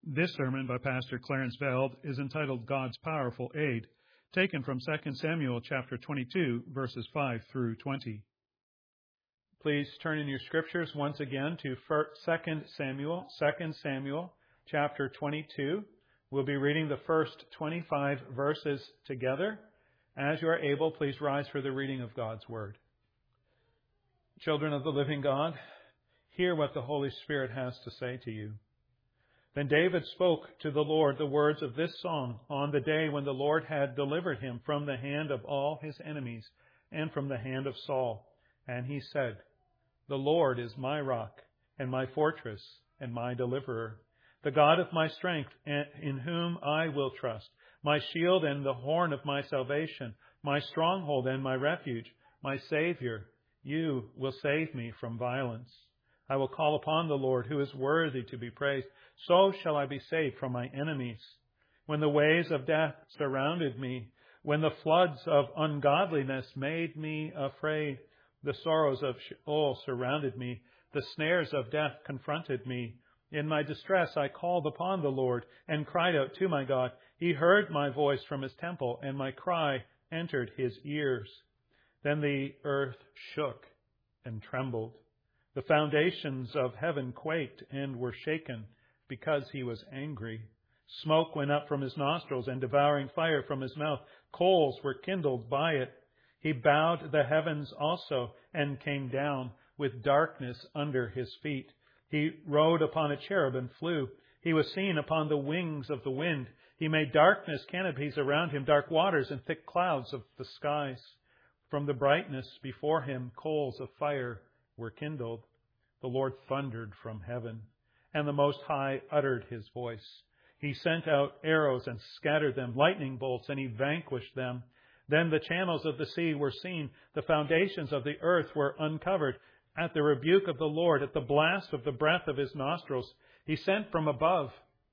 This sermon by Pastor Clarence Veld is entitled God's Powerful Aid, taken from 2 Samuel chapter 22, verses 5 through 20. Please turn in your scriptures once again to 2 Samuel chapter 22. We'll be reading the first 25 verses together. As you are able, please rise for the reading of God's Word. Children of the living God, hear what the Holy Spirit has to say to you. Then David spoke to the Lord the words of this song on the day when the Lord had delivered him from the hand of all his enemies and from the hand of Saul. And he said, "The Lord is my rock and my fortress and my deliverer, the God of my strength in whom I will trust, my shield and the horn of my salvation, my stronghold and my refuge, my Savior. You will save me from violence. I will call upon the Lord who is worthy to be praised. So shall I be saved from my enemies. When the waves of death surrounded me, when the floods of ungodliness made me afraid, the sorrows of Sheol surrounded me, the snares of death confronted me. In my distress I called upon the Lord and cried out to my God. He heard my voice from his temple, and my cry entered his ears. Then the earth shook and trembled. The foundations of heaven quaked and were shaken because he was angry. Smoke went up from his nostrils and devouring fire from his mouth. Coals were kindled by it. He bowed the heavens also and came down with darkness under his feet. He rode upon a cherub and flew. He was seen upon the wings of the wind. He made darkness canopies around him, dark waters and thick clouds of the skies. From the brightness before him, coals of fire were kindled. The Lord thundered from heaven, and the Most High uttered his voice. He sent out arrows and scattered them, lightning bolts, and he vanquished them. Then the channels of the sea were seen. The foundations of the earth were uncovered. At the rebuke of the Lord, at the blast of the breath of his nostrils, he sent from above.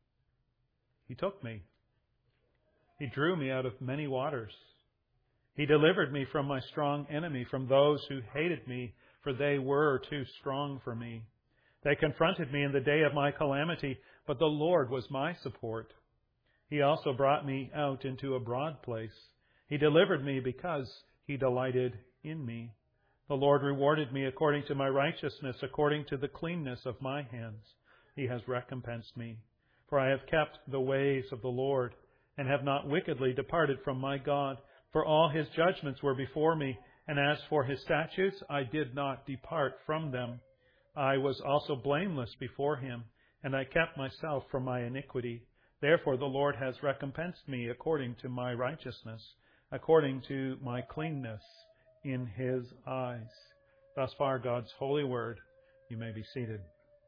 He took me. He drew me out of many waters. He delivered me from my strong enemy, from those who hated me, for they were too strong for me. They confronted me in the day of my calamity, but the Lord was my support. He also brought me out into a broad place. He delivered me because he delighted in me. The Lord rewarded me according to my righteousness, according to the cleanness of my hands. He has recompensed me. For I have kept the ways of the Lord, and have not wickedly departed from my God. For all his judgments were before me, and as for his statutes, I did not depart from them. I was also blameless before him, and I kept myself from my iniquity. Therefore the Lord has recompensed me according to my righteousness, according to my cleanness in his eyes. Thus far, God's holy word. You may be seated.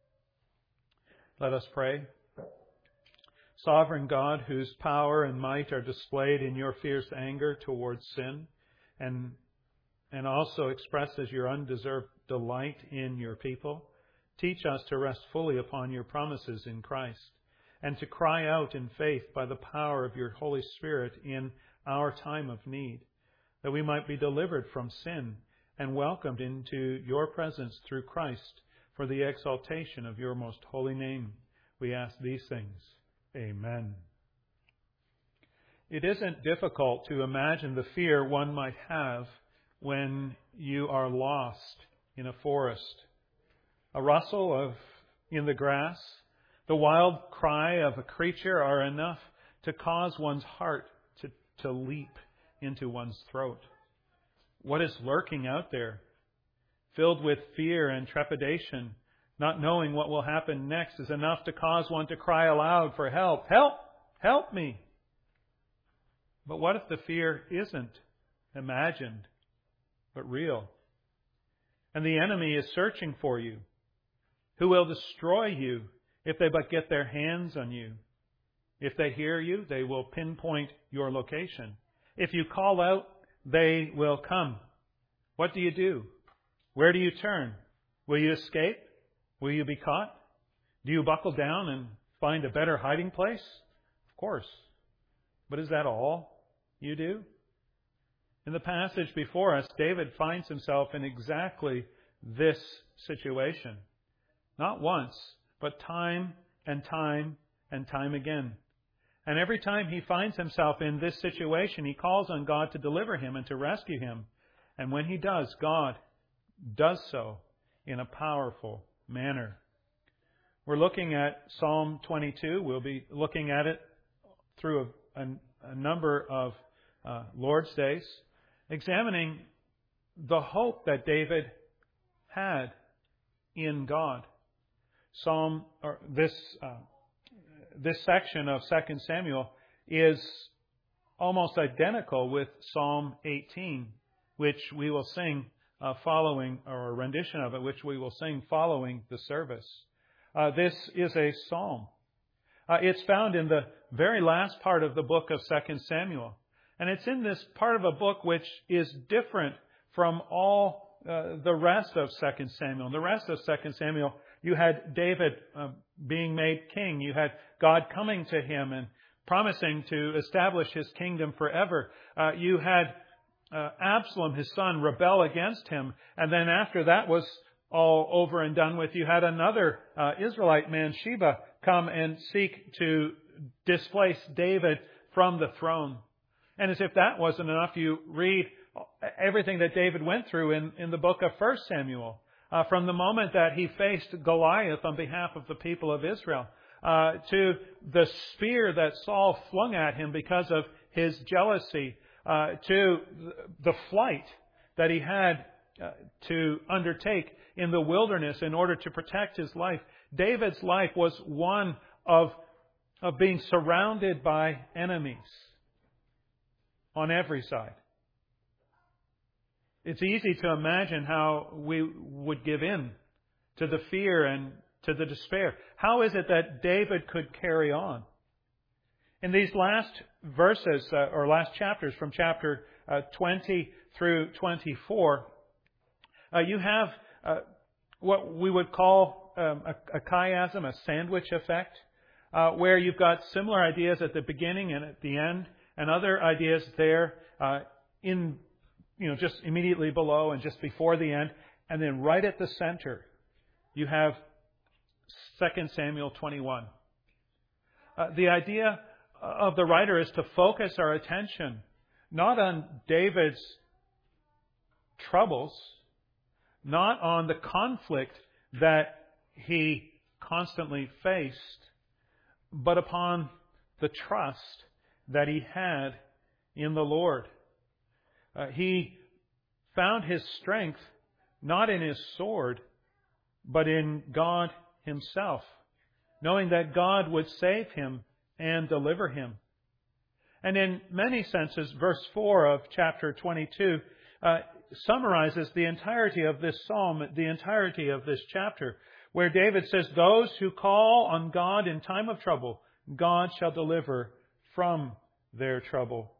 Let us pray. Sovereign God, whose power and might are displayed in your fierce anger towards sin, and also expressed as your undeserved delight in your people, teach us to rest fully upon your promises in Christ, and to cry out in faith by the power of your Holy Spirit in our time of need, that we might be delivered from sin and welcomed into your presence through Christ for the exaltation of your most holy name. We ask these things. Amen. It isn't difficult to imagine the fear one might have when you are lost in a forest. A rustle in the grass, the wild cry of a creature are enough to cause one's heart to leap into one's throat. What is lurking out there? Filled with fear and trepidation, not knowing what will happen next, is enough to cause one to cry aloud for help. Help! Help me! But what if the fear isn't imagined, but real? And the enemy is searching for you, who will destroy you if they but get their hands on you. If they hear you, they will pinpoint your location. If you call out, they will come. What do you do? Where do you turn? Will you escape? Will you be caught? Do you buckle down and find a better hiding place? Of course. But is that all you do? In the passage before us, David finds himself in exactly this situation. Not once, but time and time and time again. And every time he finds himself in this situation, he calls on God to deliver him and to rescue him. And when he does, God does so in a powerful manner. We're looking at Psalm 22. We'll be looking at it through a number of Lord's Days, examining the hope that David had in God. This section of 2 Samuel is almost identical with Psalm 18, which we will sing following, or a rendition of it, which we will sing following the service. This is a psalm. It's found in the very last part of the book of 2 Samuel. And it's in this part of a book which is different from all the rest of 2 Samuel. In the rest of 2 Samuel, you had David being made king. You had God coming to him and promising to establish his kingdom forever. You had Absalom, his son, rebel against him. And then after that was all over and done with, you had another Israelite man, Sheba, come and seek to displace David from the throne. And as if that wasn't enough, you read everything that David went through in the book of 1 Samuel. From the moment that he faced Goliath on behalf of the people of Israel, to the spear that Saul flung at him because of his jealousy, to the flight that he had to undertake in the wilderness in order to protect his life. David's life was one of being surrounded by enemies on every side. It's easy to imagine how we would give in to the fear and to the despair. How is it that David could carry on? In these last verses, or last chapters, from chapter 20 through 24, you have what we would call a chiasm, a sandwich effect, where you've got similar ideas at the beginning and at the end, and other ideas there in just immediately below and just before the end. And then right at the center, you have 2 Samuel 21. The idea of the writer is to focus our attention not on David's troubles, not on the conflict that he constantly faced, but upon the trust that he had in the Lord. He found his strength not in his sword, but in God himself, knowing that God would save him and deliver him. And in many senses, verse 4 of chapter 22 summarizes the entirety of this psalm, the entirety of this chapter, where David says, "Those who call on God in time of trouble, God shall deliver from their trouble."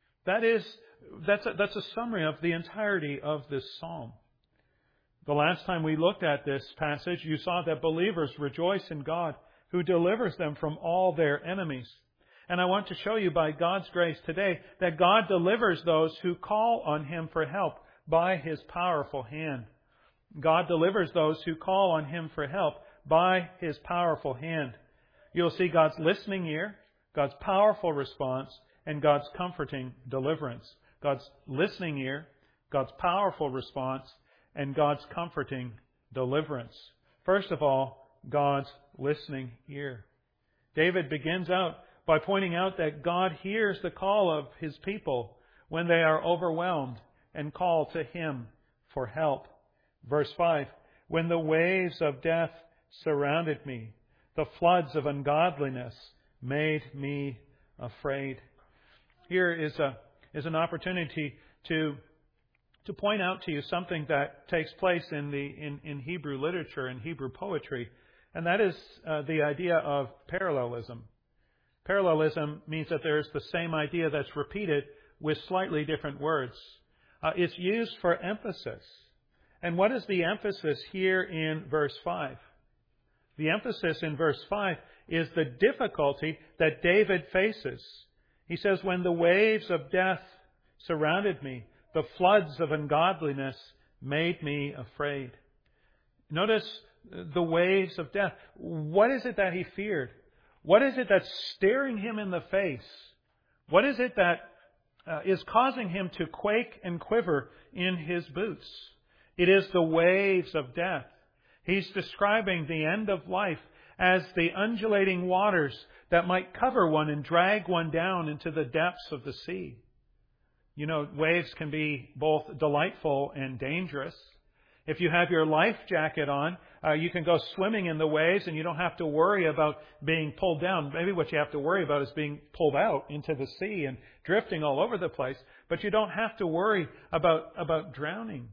That's a summary of the entirety of this psalm. The last time we looked at this passage, you saw that believers rejoice in God, who delivers them from all their enemies. And I want to show you by God's grace today that God delivers those who call on Him for help by His powerful hand. God delivers those who call on Him for help by His powerful hand. You'll see God's listening ear, God's powerful response, and God's comforting deliverance. God's listening ear, God's powerful response, and God's comforting deliverance. First of all, God's listening ear. David begins out by pointing out that God hears the call of His people when they are overwhelmed and call to Him for help. Verse 5, "When the waves of death surrounded me, the floods of ungodliness made me afraid." Here is an opportunity to point out to you something that takes place in Hebrew literature and Hebrew poetry, and that is the idea of parallelism. Parallelism means that there is the same idea that's repeated with slightly different words. It's used for emphasis. And what is the emphasis here in verse 5? The emphasis in verse 5 is the difficulty that David faces. He says, "When the waves of death surrounded me, the floods of ungodliness made me afraid." Notice the waves of death. What is it that he feared? What is it that's staring him in the face? What is it that is causing him to quake and quiver in his boots? It is the waves of death. He's describing the end of life as the undulating waters that might cover one and drag one down into the depths of the sea. You know, waves can be both delightful and dangerous. If you have your life jacket on, you can go swimming in the waves and you don't have to worry about being pulled down. Maybe what you have to worry about is being pulled out into the sea and drifting all over the place. But you don't have to worry about drowning.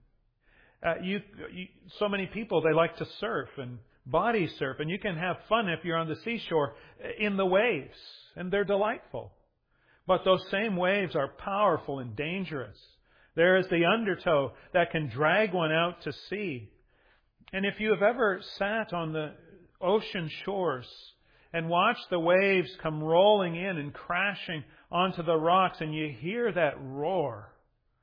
So many people, they like to surf and body surf, and you can have fun if you're on the seashore in the waves, and they're delightful. But those same waves are powerful and dangerous. There is the undertow that can drag one out to sea. And if you have ever sat on the ocean shores and watched the waves come rolling in and crashing onto the rocks, and you hear that roar,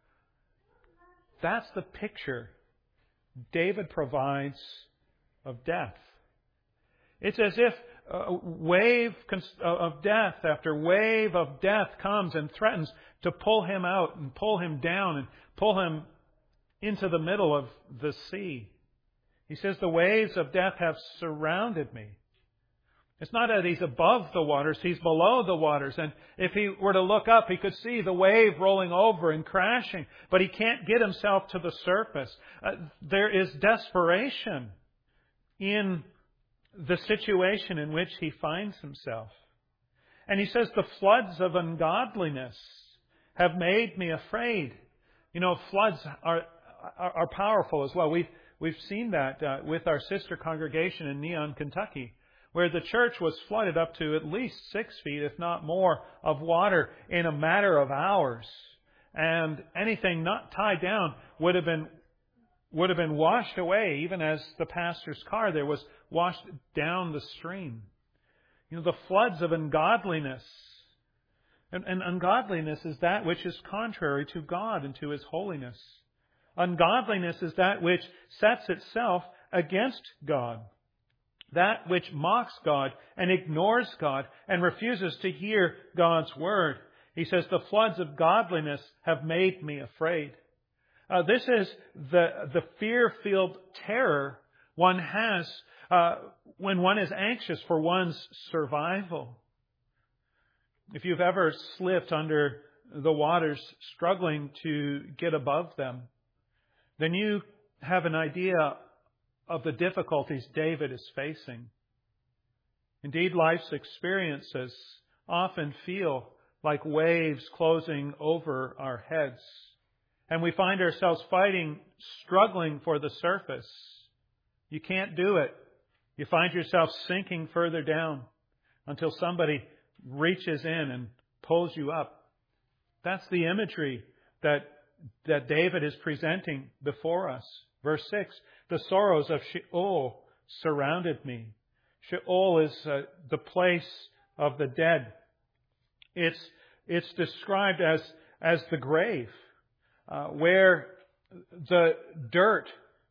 that's the picture David provides of death. It's as if a wave of death after wave of death comes and threatens to pull him out and pull him down and pull him into the middle of the sea. He says, the waves of death have surrounded me. It's not that he's above the waters, he's below the waters. And if he were to look up, he could see the wave rolling over and crashing. But he can't get himself to the surface. There is desperation in the situation in which he finds himself. And he says, the floods of ungodliness have made me afraid. You know, floods are powerful as well. We've seen that with our sister congregation in Neon, Kentucky, where the church was flooded up to at least 6 feet, if not more, of water in a matter of hours. And anything not tied down would have been washed away, even as the pastor's car there was washed down the stream. You know, the floods of ungodliness. And ungodliness is that which is contrary to God and to His holiness. Ungodliness is that which sets itself against God. That which mocks God and ignores God and refuses to hear God's word. He says, the floods of godliness have made me afraid. This is the fear-filled terror one has when one is anxious for one's survival. If you've ever slipped under the waters struggling to get above them, then you have an idea of the difficulties David is facing. Indeed, life's experiences often feel like waves closing over our heads. And we find ourselves struggling for the surface. You can't do it. You find yourself sinking further down until somebody reaches in and pulls you up. That's the imagery that David is presenting before us. Verse 6, the sorrows of Sheol surrounded me. Sheol is the place of the dead. It's described as the grave, where the dirt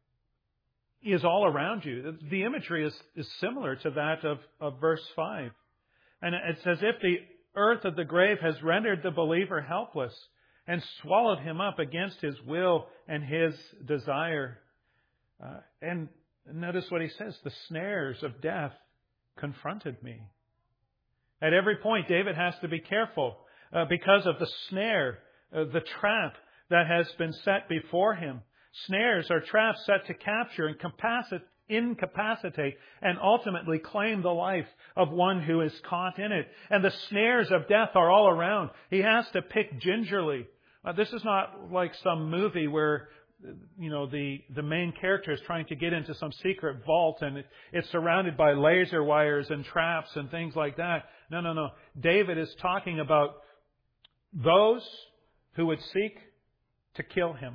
is all around you. The imagery is similar to that of verse 5. And it's as if the earth of the grave has rendered the believer helpless and swallowed him up against his will and his desire. And notice what he says, the snares of death confronted me. At every point, David has to be careful because of the snare, the trap that has been set before him. Snares are traps set to capture and incapacitate and ultimately claim the life of one who is caught in it. And the snares of death are all around. He has to pick gingerly. This is not like some movie where, you know, the main character is trying to get into some secret vault and it's surrounded by laser wires and traps and things like that. No. David is talking about those who would seek to kill him,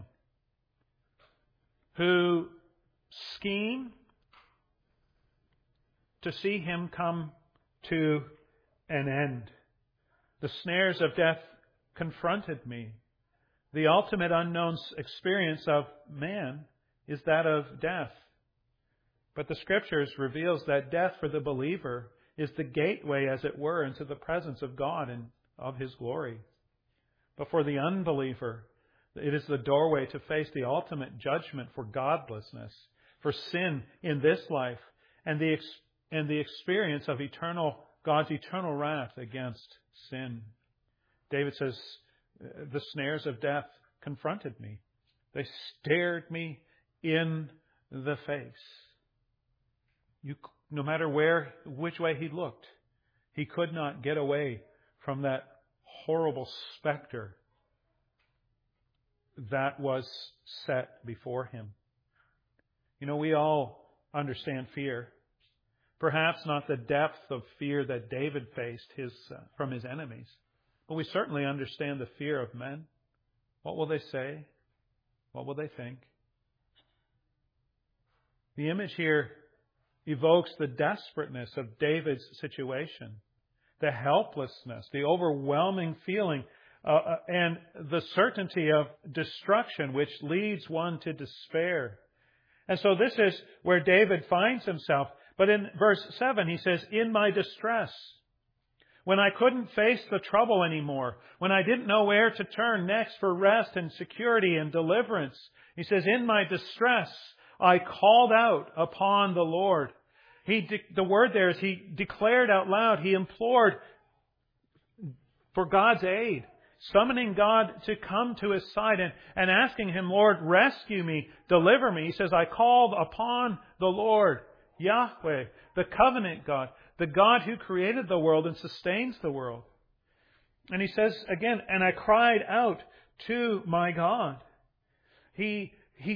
who scheme to see him come to an end. The snares of death confronted me. The ultimate unknown experience of man is that of death. But the Scriptures reveals that death for the believer is the gateway, as it were, into the presence of God and of His glory. But for the unbeliever, it is the doorway to face the ultimate judgment for godlessness, for sin in this life, and the experience of God's eternal wrath against sin. David says, the snares of death confronted me. They stared me in the face. No matter which way he looked, he could not get away from that horrible specter that was set before him. We all understand fear. Perhaps not the depth of fear that David faced from his enemies, but we certainly understand the fear of men. What will they say? What will they think? The image here evokes the desperateness of David's situation, the helplessness, the overwhelming feeling, and the certainty of destruction, which leads one to despair. And so this is where David finds himself. But in verse 7, he says, in my distress, when I couldn't face the trouble anymore, when I didn't know where to turn next for rest and security and deliverance, he says, in my distress, I called out upon the Lord. The word there is he declared out loud, he implored for God's aid, summoning God to come to his side and asking him, Lord, rescue me, deliver me. He says, I called upon the Lord, Yahweh, the covenant God, the God who created the world and sustains the world. And he says again, and I cried out to my God. His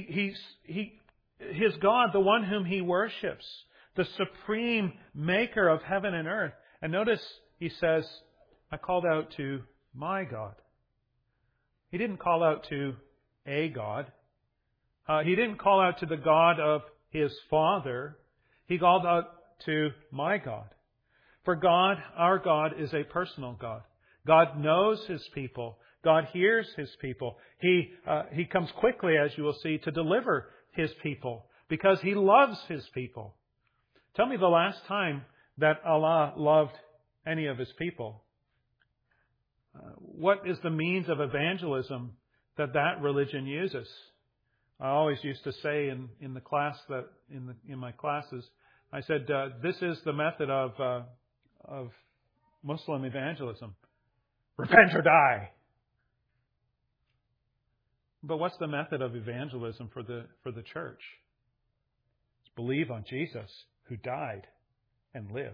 God, the one whom he worships, the supreme maker of heaven and earth. And notice he says, I called out to my God. He didn't call out to a God. He didn't call out to the God of his father. He called out to my God. For God, our God, is a personal God. God knows his people. God hears his people. He comes quickly, as you will see, to deliver his people because he loves his people. Tell me the last time that Allah loved any of his people. What is the means of evangelism that religion uses? I always used to say in the class in my classes, I said this is the method of Muslim evangelism: repent or die. But what's the method of evangelism for the church? It's believe on Jesus, who died and live.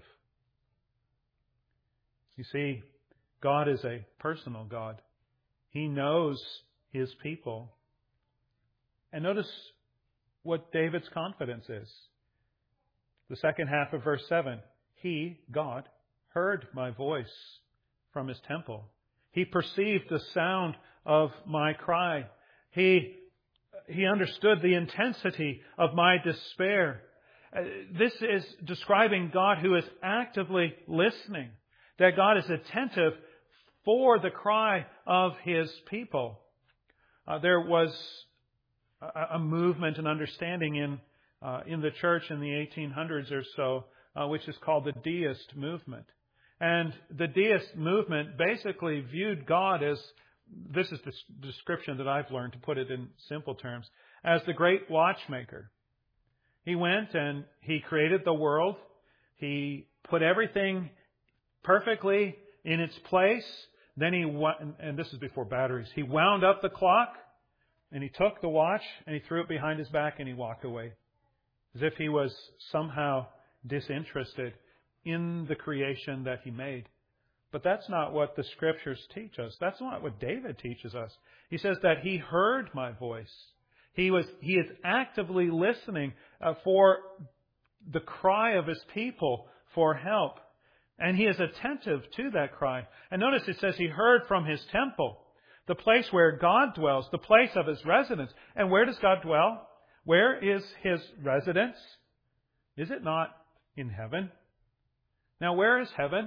You see, God is a personal God. He knows his people. And notice what David's confidence is. The second half of verse 7. He, God, heard my voice from his temple. He perceived the sound of my cry. He understood the intensity of my despair. This is describing God who is actively listening, that God is attentive for the cry of his people. There was a movement and understanding in the church in the 1800s or so, which is called the deist movement. And the deist movement basically viewed God as, this is the description that I've learned to put it in simple terms, as the great watchmaker. He went and he created the world. He put everything perfectly in its place. Then and this is before batteries, he wound up the clock and he took the watch and he threw it behind his back and he walked away. As if he was somehow disinterested in the creation that he made. But that's not what the Scriptures teach us. That's not what David teaches us. He says that he heard my voice. He is actively listening for the cry of his people for help. And he is attentive to that cry. And notice it says he heard from his temple, the place where God dwells, the place of his residence. And where does God dwell? Where is his residence? Is it not in heaven? Now, where is heaven?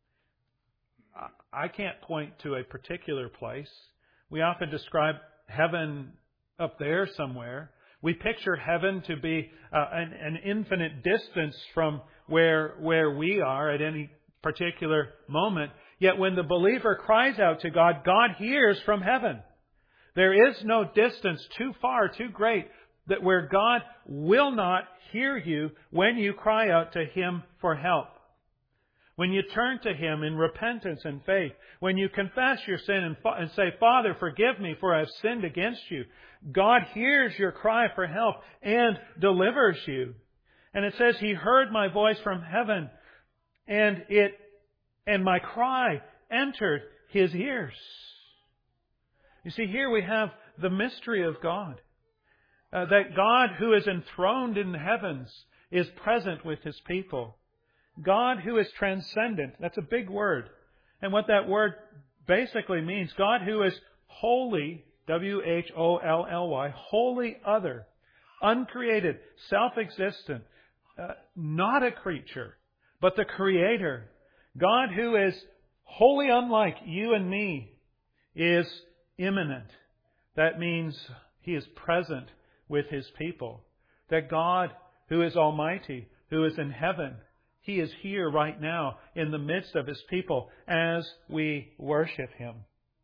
I can't point to a particular place. We often describe heaven up there somewhere. We picture heaven to be an infinite distance from where we are at any particular moment. Yet when the believer cries out to God, God hears from heaven. There is no distance too far, too great, that where God will not hear you when you cry out to Him for help. When you turn to Him in repentance and faith, when you confess your sin and say, Father, forgive me, for I have sinned against you, God hears your cry for help and delivers you. And it says, He heard my voice from heaven, and my cry entered His ears. You see, here we have the mystery of God. That God who is enthroned in the heavens is present with His people. God who is transcendent. That's a big word. And what that word basically means, God who is holy, W-H-O-L-L-Y, wholly other, uncreated, self-existent, not a creature, but the Creator. God who is wholly unlike you and me is immanent. That means He is present with His people. That God who is almighty, who is in heaven, He is here right now in the midst of His people as we worship Him.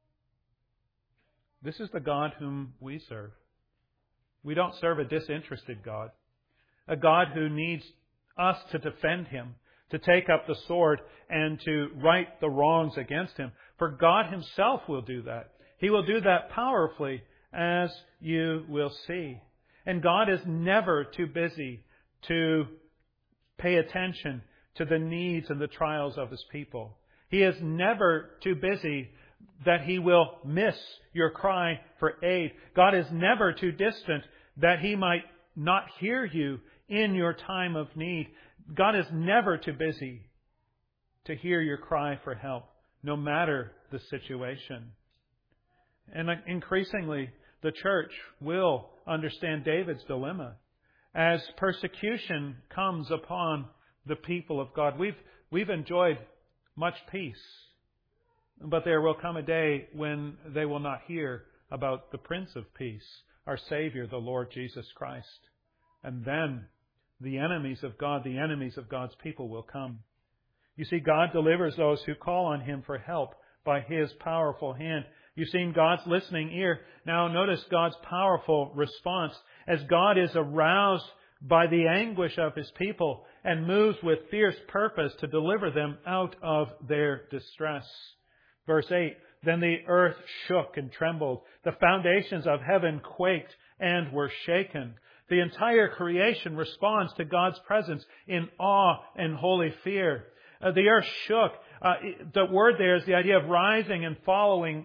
This is the God whom we serve. We don't serve a disinterested God. A God who needs us to defend Him, to take up the sword and to right the wrongs against Him. For God Himself will do that. He will do that powerfully, as you will see. And God is never too busy to pay attention to the needs and the trials of His people. He is never too busy that He will miss your cry for aid. God is never too distant that He might not hear you in your time of need. God is never too busy to hear your cry for help, no matter the situation. And increasingly, the church will understand David's dilemma. As persecution comes upon the people of God, we've enjoyed much peace. But there will come a day when they will not hear about the Prince of Peace, our Savior, the Lord Jesus Christ. And then the enemies of God, the enemies of God's people will come. You see, God delivers those who call on Him for help by His powerful hand. You've seen God's listening ear. Now notice God's powerful response as God is aroused by the anguish of His people and moves with fierce purpose to deliver them out of their distress. Verse 8, then the earth shook and trembled. The foundations of heaven quaked and were shaken. The entire creation responds to God's presence in awe and holy fear. The earth shook. The word there is the idea of rising and falling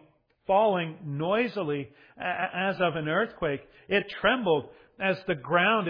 noisily as of an earthquake. It trembled as the ground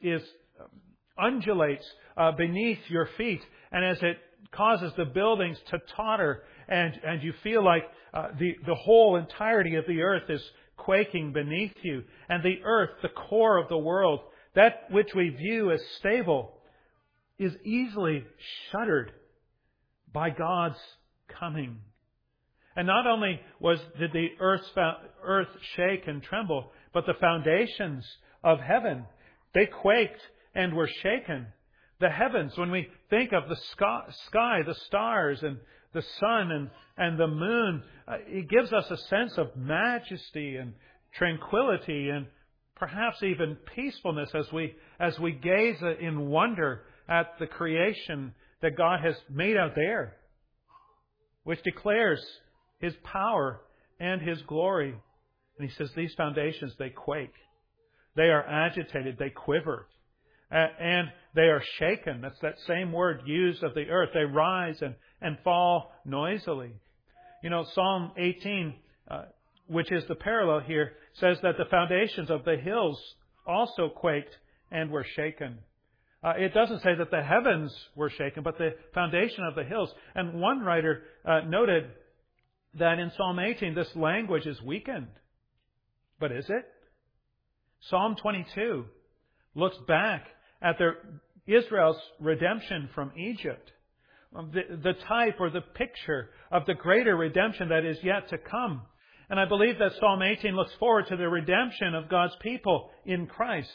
undulates beneath your feet, and as it causes the buildings to totter, and you feel like the whole entirety of the earth is quaking beneath you. And the earth, the core of the world, that which we view as stable, is easily shuddered by God's coming. And not only did the earth shake and tremble, but the foundations of heaven, they quaked and were shaken. The heavens, when we think of the sky, the stars and the sun and the moon, it gives us a sense of majesty and tranquility and perhaps even peacefulness as we gaze in wonder at the creation that God has made out there, which declares His power and His glory. And He says these foundations, they quake. They are agitated. They quiver. And they are shaken. That's that same word used of the earth. They rise and fall noisily. You know, Psalm 18, which is the parallel here, says that the foundations of the hills also quaked and were shaken. It doesn't say that the heavens were shaken, but the foundation of the hills. And one writer noted that in Psalm 18, this language is weakened. But is it? Psalm 22 looks back at Israel's redemption from Egypt. The type or the picture of the greater redemption that is yet to come. And I believe that Psalm 18 looks forward to the redemption of God's people in Christ.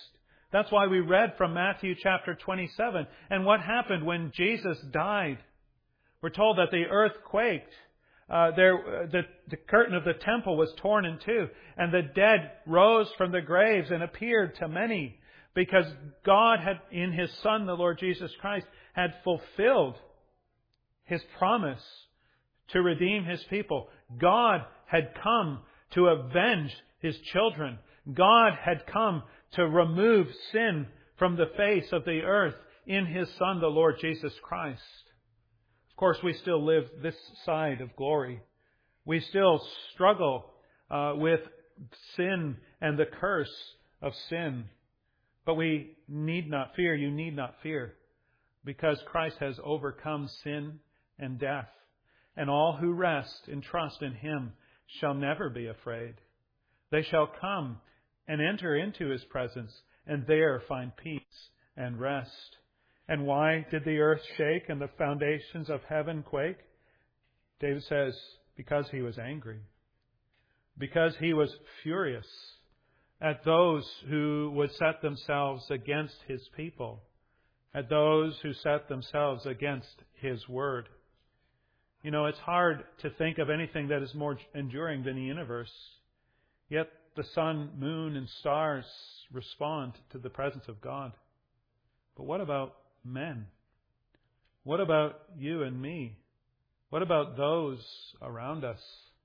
That's why we read from Matthew chapter 27. And what happened when Jesus died? We're told that the earth quaked. The curtain of the temple was torn in two, and the dead rose from the graves and appeared to many, because God had, in His Son, the Lord Jesus Christ, had fulfilled His promise to redeem His people. God had come to avenge His children. God had come to remove sin from the face of the earth in His Son, the Lord Jesus Christ. Of course, we still live this side of glory. We still struggle with sin and the curse of sin. But we need not fear. You need not fear, because Christ has overcome sin and death. And all who rest and trust in Him shall never be afraid. They shall come and enter into His presence, and there find peace and rest. And why did the earth shake and the foundations of heaven quake? David says, because He was angry. Because He was furious at those who would set themselves against His people, at those who set themselves against His word. You know, it's hard to think of anything that is more enduring than the universe. Yet the sun, moon, and stars respond to the presence of God. But what about men? What about you and me? What about those around us?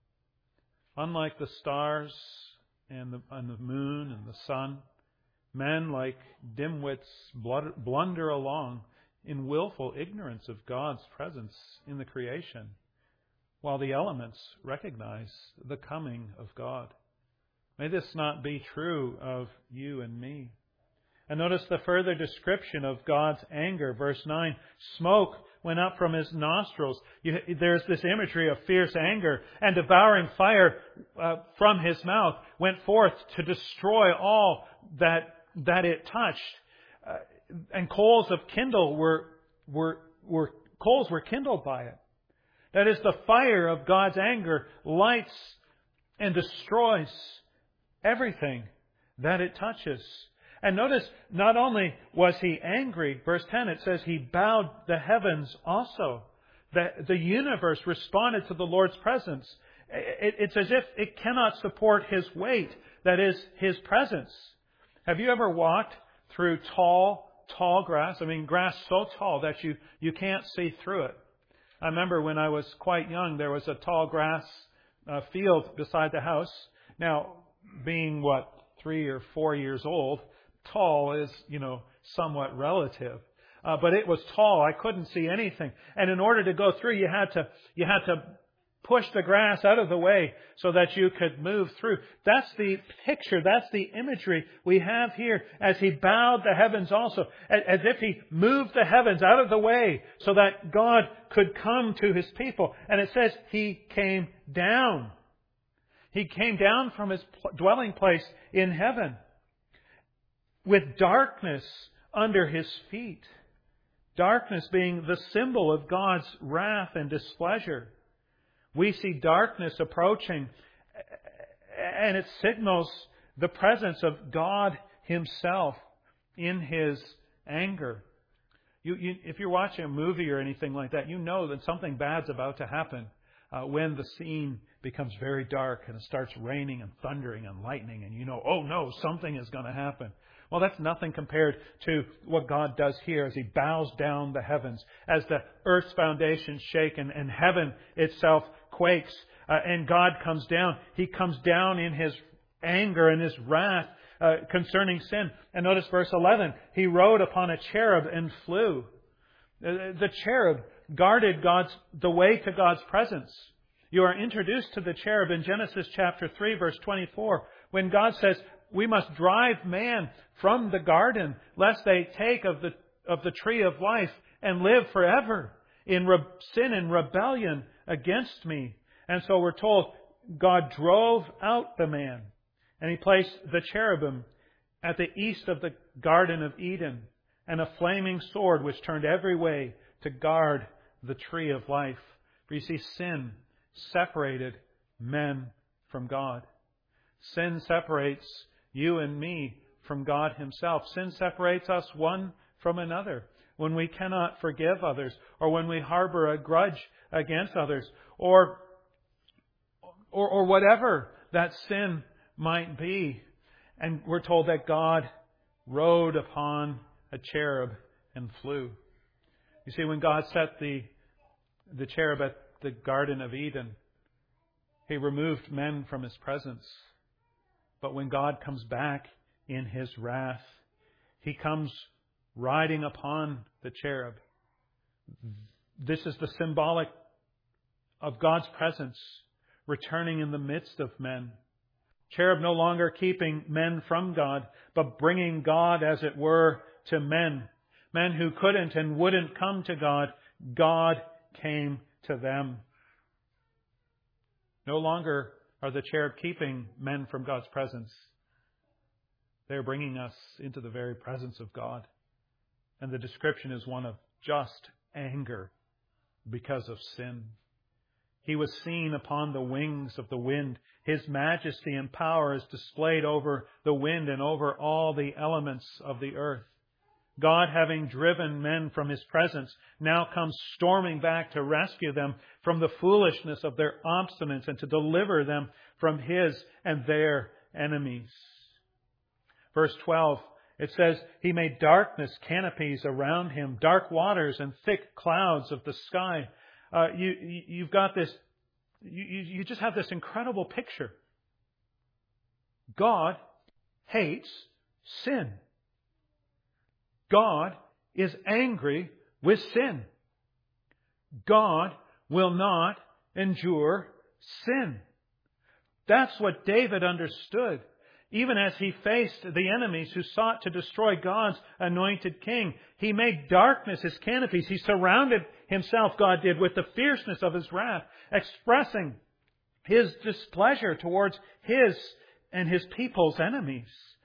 Unlike the stars and the moon and the sun, men like dimwits blunder along in willful ignorance of God's presence in the creation, while the elements recognize the coming of God. May this not be true of you and me. And notice the further description of God's anger. Verse 9, smoke went up from His nostrils. There's this imagery of fierce anger, and devouring fire from His mouth went forth to destroy all that it touched. And coals of kindle coals were kindled by it. That is, the fire of God's anger lights and destroys everything that it touches. And notice, not only was He angry, verse 10, it says He bowed the heavens also. The universe responded to the Lord's presence. It's as if it cannot support His weight, that is, His presence. Have you ever walked through tall grass? I mean, grass so tall that you can't see through it. I remember when I was quite young, there was a tall grass field beside the house. Now, being 3 or 4 years old, tall is, somewhat relative. But it was tall. I couldn't see anything. And in order to go through, you had to push the grass out of the way so that you could move through. That's the picture. That's the imagery we have here as He bowed the heavens also. As if He moved the heavens out of the way so that God could come to His people. And it says He came down. He came down from His dwelling place in heaven with darkness under His feet. Darkness being the symbol of God's wrath and displeasure. We see darkness approaching, and it signals the presence of God Himself in His anger. If you're watching a movie or anything like that, you know that something bad's about to happen when the scene becomes very dark and it starts raining and thundering and lightning, and you know, oh no, something is going to happen. Well, that's nothing compared to what God does here as He bows down the heavens, as the earth's foundations shake and heaven itself quakes, and God comes down. He comes down in His anger and His wrath concerning sin. And notice verse 11, He rode upon a cherub and flew. The cherub guarded the way to God's presence. You are introduced to the cherub in Genesis chapter 3, verse 24, when God says, we must drive man from the garden, lest they take of the tree of life and live forever in sin and rebellion against me. And so we're told God drove out the man, and He placed the cherubim at the east of the Garden of Eden, and a flaming sword which turned every way to guard the tree of life. For you see, sin separated men from God. Sin separates you and me from God Himself. Sin separates us one from another. When we cannot forgive others, or when we harbor a grudge against others, or whatever that sin might be. And we're told that God rode upon a cherub and flew. You see, when God set the cherub at the Garden of Eden, He removed men from His presence. But when God comes back in His wrath, He comes riding upon the cherub. This is the symbolic of God's presence returning in the midst of men. Cherub no longer keeping men from God, but bringing God, as it were, to men. Men who couldn't and wouldn't come to God, God came to them. No longer are the cherub keeping men from God's presence. They're bringing us into the very presence of God. And the description is one of just anger because of sin. He was seen upon the wings of the wind. His majesty and power is displayed over the wind and over all the elements of the earth. God, having driven men from His presence, now comes storming back to rescue them from the foolishness of their obstinance and to deliver them from His and their enemies. Verse 12, it says, He made darkness canopies around Him, dark waters and thick clouds of the sky. You've got this, you just have this incredible picture. God hates sin. God is angry with sin. God will not endure sin. That's what David understood. Even as he faced the enemies who sought to destroy God's anointed king, he made darkness His canopies. He surrounded Himself, God did, with the fierceness of His wrath, expressing His displeasure towards His and His people's enemies.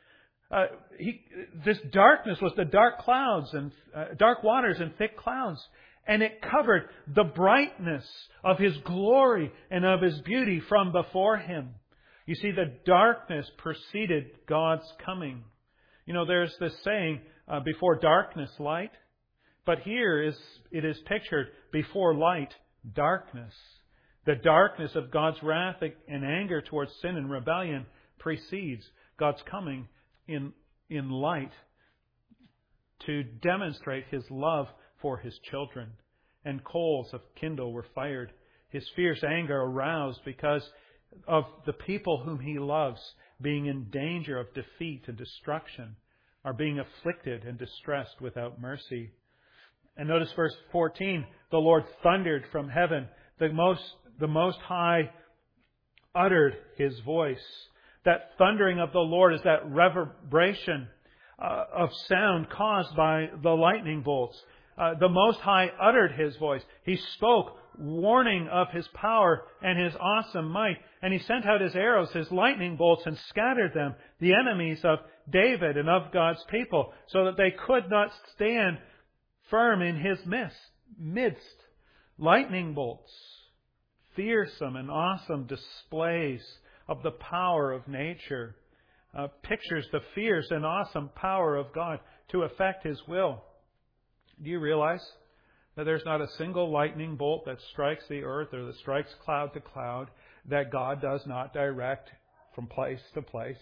This darkness was the dark clouds and dark waters and thick clouds, and it covered the brightness of His glory and of His beauty from before Him. You see, the darkness preceded God's coming. You know, there's this saying, before darkness, light. But here it is pictured, before light, darkness. The darkness of God's wrath and anger towards sin and rebellion precedes God's coming in light to demonstrate His love for His children. And coals of kindle were fired. His fierce anger aroused because of the people whom He loves being in danger of defeat and destruction, are being afflicted and distressed without mercy. And notice verse 14, the Lord thundered from heaven. The Most High uttered His voice. That thundering of the Lord is that reverberation of sound caused by the lightning bolts. The Most High uttered His voice. He spoke, warning of His power and His awesome might. And He sent out His arrows, His lightning bolts, and scattered them, the enemies of David and of God's people, so that they could not stand firm in His midst. Lightning bolts, fearsome and awesome displays of the power of nature, pictures the fierce and awesome power of God to effect His will. Do you realize that there's not a single lightning bolt that strikes the earth or that strikes cloud to cloud that God does not direct from place to place?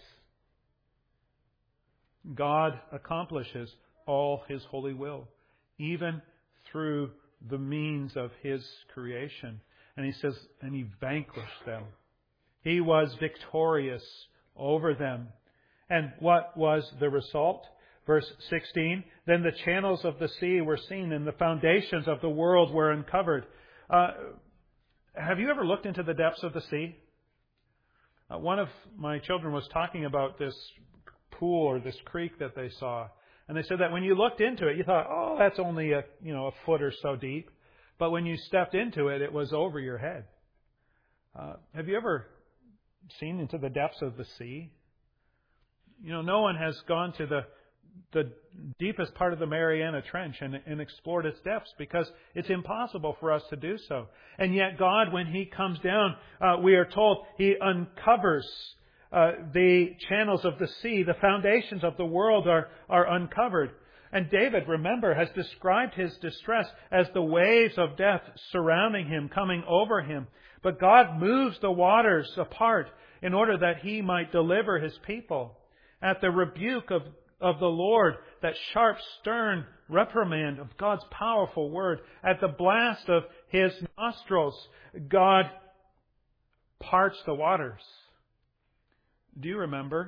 God accomplishes all His holy will, even through the means of His creation. And He says, and He vanquished them. He was victorious over them. And what was the result? Verse 16, then the channels of the sea were seen and the foundations of the world were uncovered. Have you ever looked into the depths of the sea? One of my children was talking about this pool or this creek that they saw. And they said that when you looked into it, you thought, oh, that's only a foot or so deep. But when you stepped into it, it was over your head. Have you ever seen into the depths of the sea? No one has gone to the deepest part of the Mariana Trench and explored its depths because it's impossible for us to do so. And yet God, when He comes down, we are told He uncovers the channels of the sea, the foundations of the world are uncovered. And David, remember, has described his distress as the waves of death surrounding him, coming over him. But God moves the waters apart in order that He might deliver His people. At the rebuke of the Lord, that sharp, stern reprimand of God's powerful word, at the blast of His nostrils, God parts the waters. Do you remember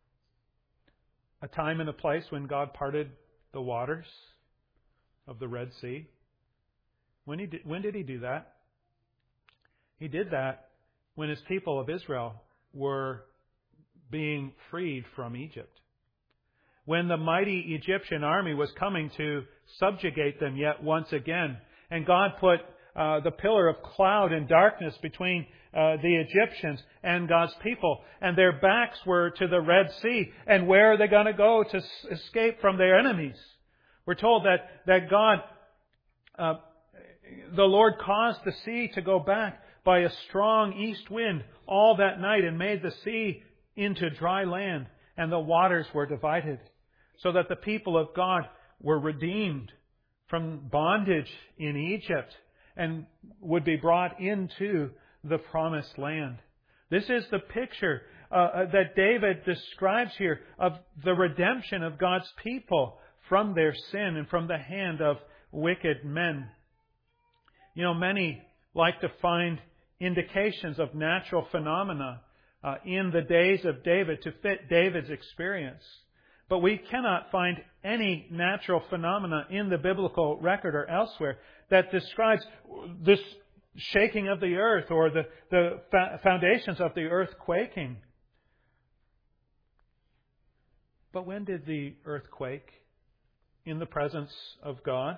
a time and a place when God parted the waters of the Red Sea? When did He do that? He did that when His people of Israel were being freed from Egypt. When the mighty Egyptian army was coming to subjugate them yet once again. And God put the pillar of cloud and darkness between the Egyptians and God's people. And their backs were to the Red Sea. And where are they going to go to escape from their enemies? We're told that God, the Lord caused the sea to go back by a strong east wind all that night and made the sea into dry land, and the waters were divided, so that the people of God were redeemed from bondage in Egypt and would be brought into the promised land. This is the picture that David describes here of the redemption of God's people from their sin and from the hand of wicked men. You know, many like to find indications of natural phenomena in the days of David to fit David's experience. But we cannot find any natural phenomena in the biblical record or elsewhere that describes this shaking of the earth or the foundations of the earth quaking. But when did the earth quake? In the presence of God.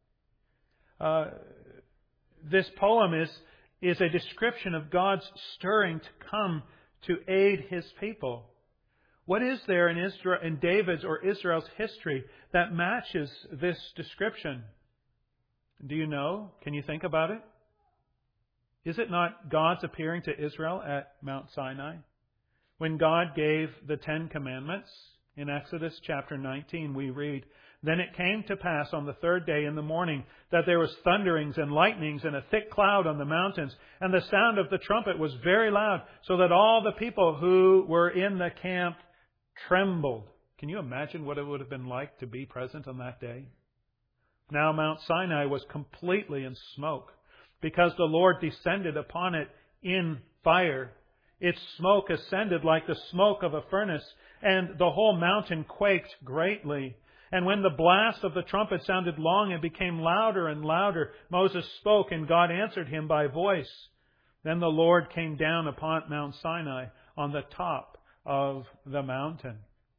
This poem is a description of God's stirring to come to aid His people. What is there in David's or Israel's history that matches this description? Do you know? Can you think about it? Is it not God's appearing to Israel at Mount Sinai? When God gave the 10 Commandments, in Exodus chapter 19 we read, "Then it came to pass on the third day in the morning that there was thunderings and lightnings and a thick cloud on the mountains, and the sound of the trumpet was very loud, so that all the people who were in the camp trembled." Can you imagine what it would have been like to be present on that day? Now Mount Sinai was completely in smoke, because the Lord descended upon it in fire. Its smoke ascended like the smoke of a furnace, and the whole mountain quaked greatly. And when the blast of the trumpet sounded long and became louder and louder, Moses spoke, and God answered him by voice. Then the Lord came down upon Mount Sinai on the top of the mountain.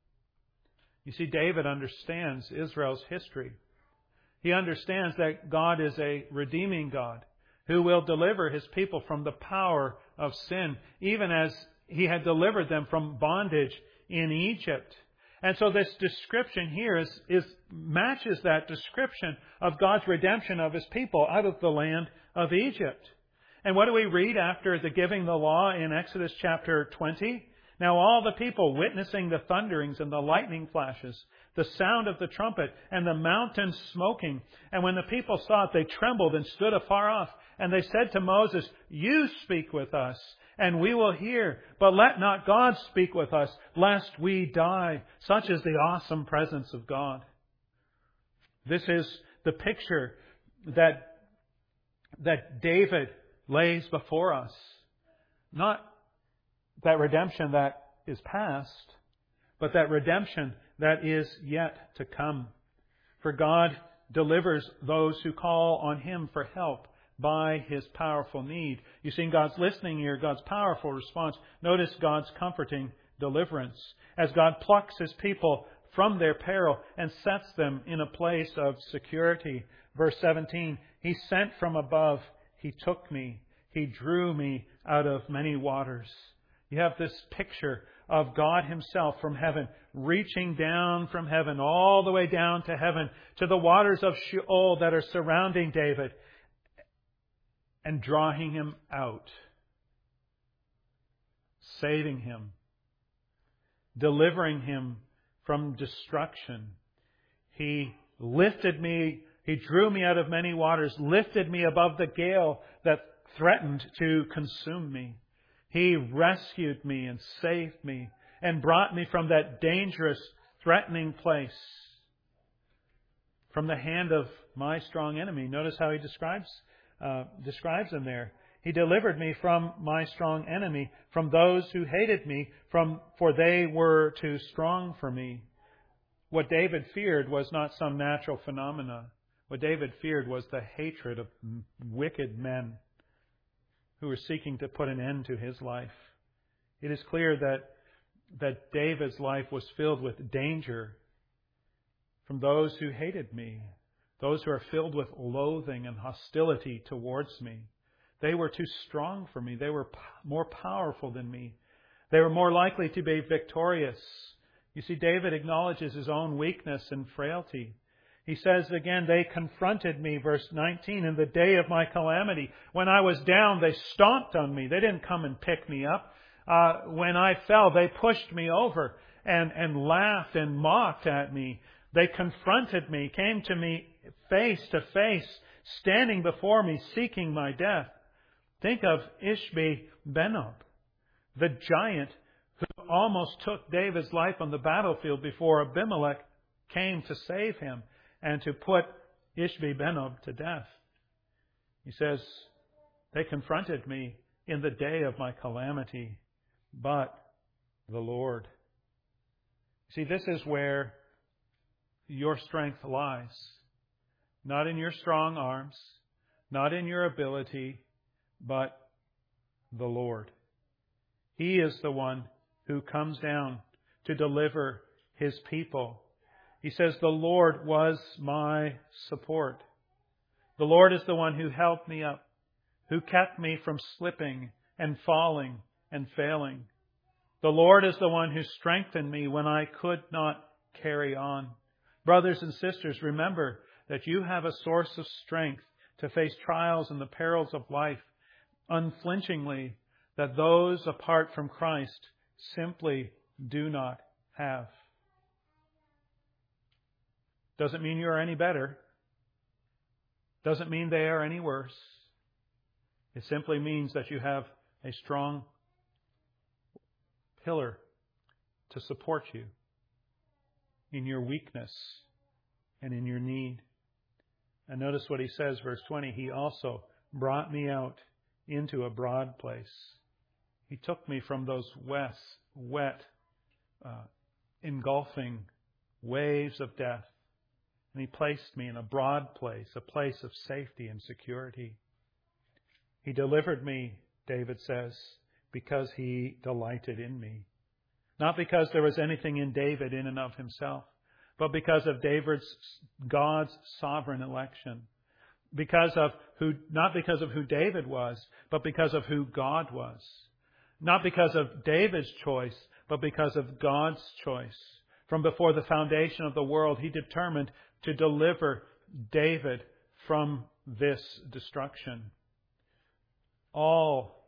You see, David understands Israel's history. He understands that God is a redeeming God who will deliver His people from the power of sin, even as He had delivered them from bondage in Egypt. And so this description here matches that description of God's redemption of His people out of the land of Egypt. And what do we read after the giving the law in Exodus chapter 20? "Now all the people witnessing the thunderings and the lightning flashes, the sound of the trumpet and the mountain smoking. And when the people saw it, they trembled and stood afar off. And they said to Moses, 'You speak with us, and we will hear. But let not God speak with us, lest we die.' Such is the awesome presence of God." This is the picture that David lays before us. Not that redemption that is past, but that redemption that is yet to come. For God delivers those who call on Him for help by His powerful need. You see, in God's listening ear, God's powerful response. Notice God's comforting deliverance as God plucks His people from their peril and sets them in a place of security. Verse 17, "He sent from above, He took me, He drew me out of many waters." You have this picture of God Himself from heaven, reaching down from heaven, all the way down to heaven, to the waters of Sheol that are surrounding David, and drawing him out, saving him, delivering him from destruction. He lifted me, He drew me out of many waters, lifted me above the gale that threatened to consume me. He rescued me and saved me and brought me from that dangerous, threatening place, from the hand of my strong enemy. Notice how he describes him there. He delivered me from my strong enemy, from those who hated me, for they were too strong for me. What David feared was not some natural phenomena. What David feared was the hatred of wicked men who were seeking to put an end to his life. It is clear that David's life was filled with danger from those who hated me, those who are filled with loathing and hostility towards me. They were too strong for me. They were more powerful than me. They were more likely to be victorious. You see, David acknowledges his own weakness and frailty. He says again, they confronted me, verse 19, in the day of my calamity. When I was down, they stomped on me. They didn't come and pick me up. When I fell, they pushed me over and laughed and mocked at me. They confronted me, came to me face to face, standing before me, seeking my death. Think of Ishbi-Benob, the giant who almost took David's life on the battlefield before Abimelech came to save him and to put Ishbi-Benob to death. He says, they confronted me in the day of my calamity, but the Lord. See, this is where your strength lies. Not in your strong arms, not in your ability, but the Lord. He is the one who comes down to deliver His people. He says, the Lord was my support. The Lord is the one who helped me up, who kept me from slipping and falling and failing. The Lord is the one who strengthened me when I could not carry on. Brothers and sisters, remember that you have a source of strength to face trials and the perils of life unflinchingly, that those apart from Christ simply do not have. Doesn't mean you are any better. Doesn't mean they are any worse. It simply means that you have a strong pillar to support you in your weakness and in your need. And notice what he says, verse 20, He also brought me out into a broad place. He took me from those wet, engulfing waves of death, and He placed me in a broad place, a place of safety and security. He delivered me, David says, because He delighted in me. Not because there was anything in David in and of himself, but because of God's sovereign election. Not because of who David was, but because of who God was. Not because of David's choice, but because of God's choice. From before the foundation of the world, He determined to deliver David from this destruction. All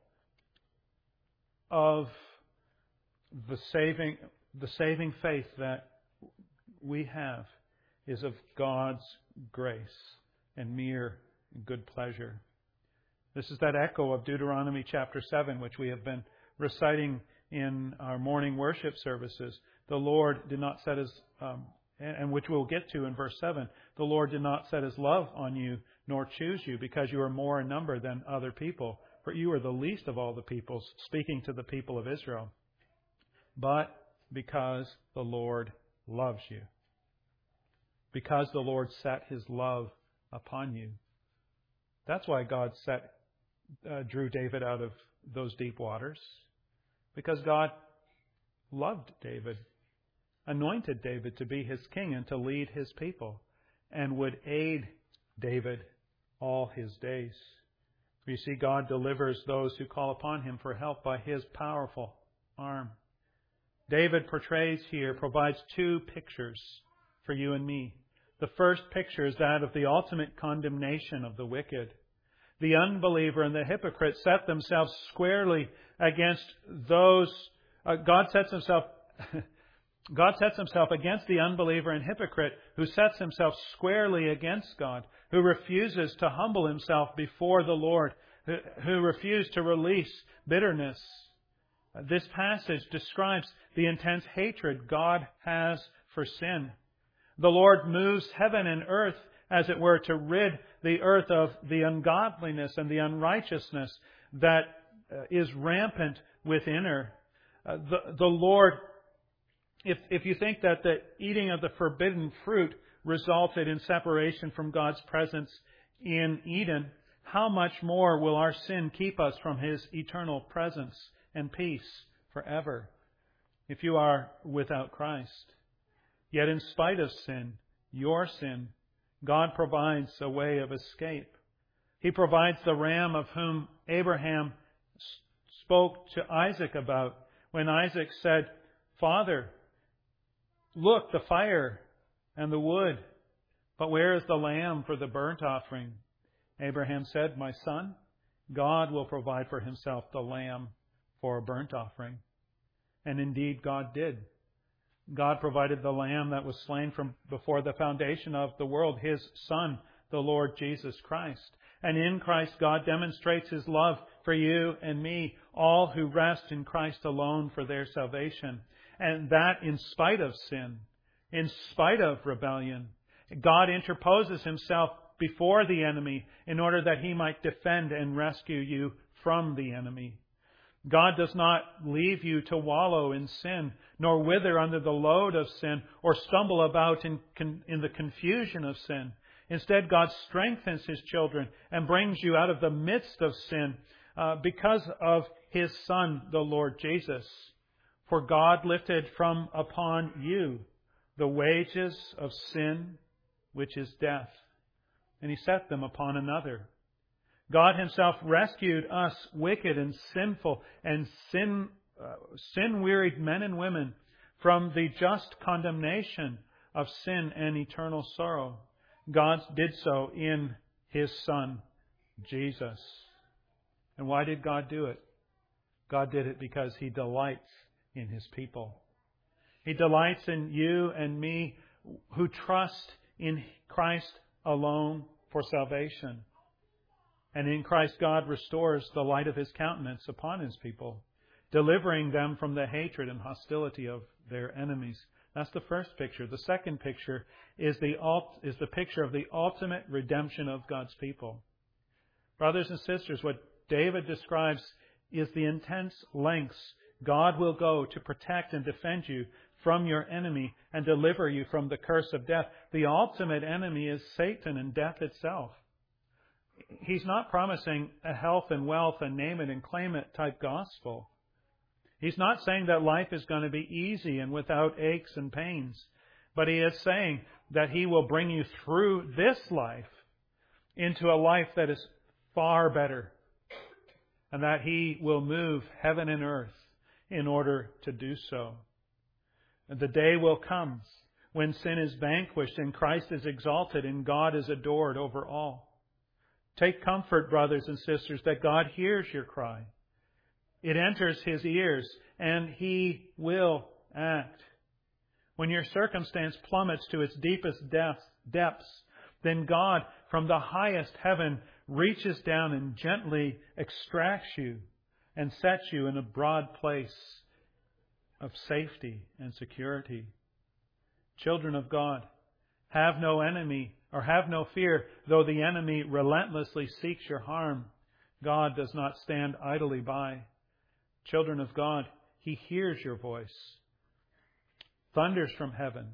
of the saving faith that we have is of God's grace and mere good pleasure. This is that echo of Deuteronomy chapter 7, which we have been reciting in our morning worship services. The Lord did not set His, and which we'll get to in verse 7, the Lord did not set His love on you, nor choose you, because you are more in number than other people. For you are the least of all the peoples, speaking to the people of Israel. But because the Lord loves you. Because the Lord set His love upon you. That's why God drew David out of those deep waters. Because God loved David, anointed David to be His king and to lead His people, and would aid David all his days. You see, God delivers those who call upon Him for help by His powerful arm. David provides two pictures for you and me. The first picture is that of the ultimate condemnation of the wicked. The unbeliever and the hypocrite set themselves squarely against those. God sets Himself God sets himself against the unbeliever and hypocrite who sets himself squarely against God, who refuses to humble himself before the Lord, who refused to release bitterness. This passage describes the intense hatred God has for sin. The Lord moves heaven and earth, as it were, to rid the earth of the ungodliness and the unrighteousness that is rampant within her. The Lord, if you think that the eating of the forbidden fruit resulted in separation from God's presence in Eden, how much more will our sin keep us from His eternal presence and peace forever if you are without Christ? Yet in spite of sin, your sin, God provides a way of escape. He provides the ram of whom Abraham spoke to Isaac about when Isaac said, "Father, look, the fire and the wood, but where is the lamb for the burnt offering?" Abraham said, "My son, God will provide for Himself the lamb for a burnt offering." And indeed, God did. God provided the lamb that was slain from before the foundation of the world, His Son, the Lord Jesus Christ. And in Christ, God demonstrates His love for you and me, all who rest in Christ alone for their salvation. And that in spite of sin, in spite of rebellion, God interposes Himself before the enemy in order that He might defend and rescue you from the enemy. God does not leave you to wallow in sin, nor wither under the load of sin, or stumble about in the confusion of sin. Instead, God strengthens His children and brings you out of the midst of sin because of His Son, the Lord Jesus. For God lifted from upon you the wages of sin, which is death, and He set them upon another. God Himself rescued us, wicked and sinful and sin-wearied men and women, from the just condemnation of sin and eternal sorrow. God did so in His Son, Jesus. And why did God do it? God did it because He delights in His people. He delights in you and me who trust in Christ alone for salvation. And in Christ, God restores the light of His countenance upon His people, delivering them from the hatred and hostility of their enemies. That's the first picture. The second picture is the picture of the ultimate redemption of God's people. Brothers and sisters, what David describes is the intense lengths God will go to protect and defend you from your enemy and deliver you from the curse of death. The ultimate enemy is Satan and death itself. He's not promising a health and wealth and name it and claim it type gospel. He's not saying that life is going to be easy and without aches and pains. But He is saying that He will bring you through this life into a life that is far better. And that He will move heaven and earth in order to do so. And the day will come when sin is vanquished and Christ is exalted and God is adored over all. Take comfort, brothers and sisters, that God hears your cry. It enters His ears, and He will act. When your circumstance plummets to its deepest depths, then God, from the highest heaven, reaches down and gently extracts you and sets you in a broad place of safety and security. Children of God, have no enemy or have no fear, though the enemy relentlessly seeks your harm. God does not stand idly by. Children of God, He hears your voice, thunders from heaven,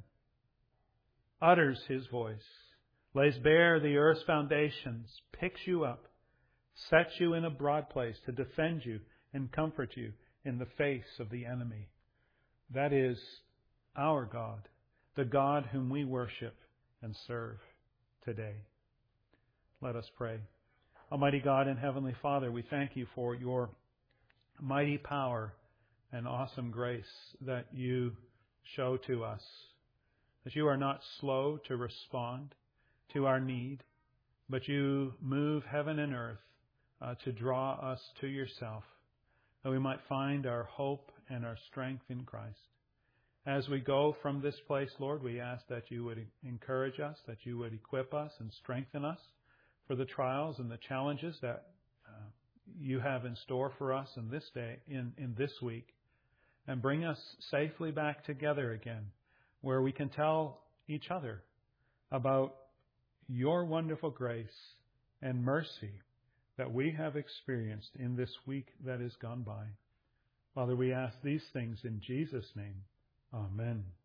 utters His voice, lays bare the earth's foundations, picks you up, sets you in a broad place to defend you and comfort you in the face of the enemy. That is our God, the God whom we worship and serve today. Let us pray. Almighty God and Heavenly Father, we thank You for Your mighty power and awesome grace that You show to us. That You are not slow to respond to our need, but You move heaven and earth to draw us to Yourself, that we might find our hope and our strength in Christ. As we go from this place, Lord, we ask that you would encourage us, that you would equip us and strengthen us for the trials and the challenges that you have in store for us in this day, in this week, and bring us safely back together again, where we can tell each other about your wonderful grace and mercy that we have experienced in this week that is gone by. Father, we ask these things in Jesus' name. Amen.